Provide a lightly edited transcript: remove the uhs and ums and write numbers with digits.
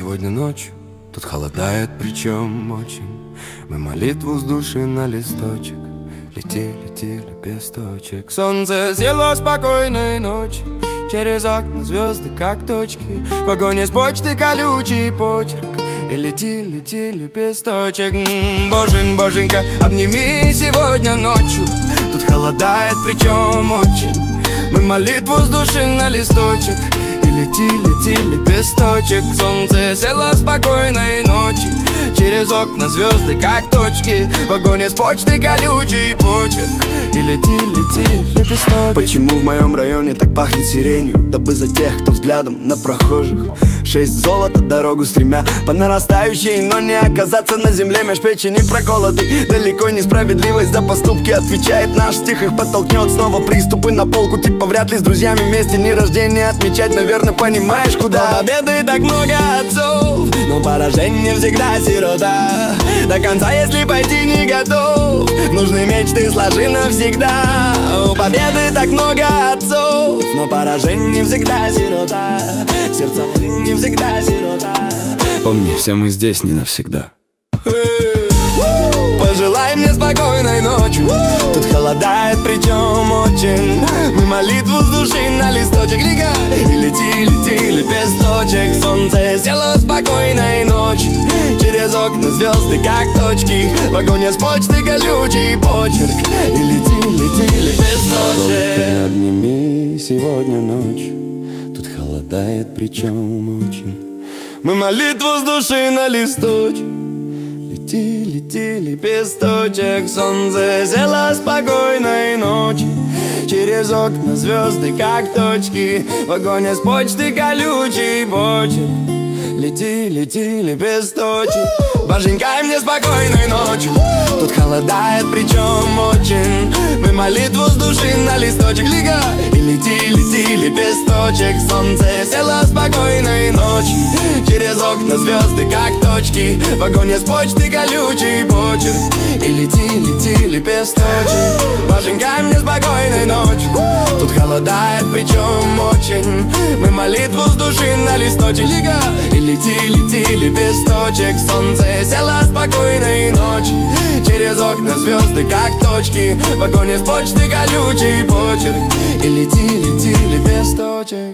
сегодня ночью. Тут холодает, причем очень. Мы молитву с души на листочек. Летели без точек. Солнце село спокойной ночи. Через окна звезды, как точки. В вагоне с почты колючий почерк. И летели без точек. Боженька, обними сегодня ночью. Тут холодает, причем очень. Мы молитву с души на листочек. И летели без точек. Солнце село спокойной ночи. Через окна звезды, как точки. В вагоне с почты колючий почерк. И летели без точек. Почему в моем районе так пахнет сиренью? Дабы за тех, кто взглядом на прохожих 6 золота дорогу стремя по нарастающей, но не оказаться на земле. Меж печени проколоты. Далеко несправедливость за поступки отвечает наш стих. Их подтолкнет снова приступы на полку. Типа вряд ли с друзьями вместе не рождение отмечать. Наверное, понимаешь, куда. До победы так много отцов, но поражение всегда сирота. До конца, если пойти не готов, нужны мечты сложи навсегда. У победы так много отцов, но поражение всегда сирота. Сердце не всегда сирота. Помни, все мы здесь не навсегда. Пожелай мне спокойной ночи. Тут холодает, причем очень. Мы молитву с души на листочек. И летели без точек. Солнце село спокойной ночи. Через окна звезды, как точки. В вагоне с почты колючий почерк. И летели без точек. Обними сегодня ночью. Тут холодает, причем очень. Мы молитву с души на листочек. Летели без точек. Солнце село спокойной ночи. Через окна звезды, как точки. В вагоне с почты колючий почерк. Летели без точек. Боженька, мне спокойной ночью. Тут холодает, причем очень. Мы молитву с души на листочек. И летели без точек. Солнце село спокойной ночи. Через окна звезды, как точки. В вагоне с почты колючий почерк. И летели без точек. Боженька, мне спокойной ночью. Тут холодает, причем очень. Мы молитву с души на листочек. И летели без точек. Солнце село спокойной ночи. Через окна звезды, как точки. В вагоне с почты колючий почерк. И летели без точек.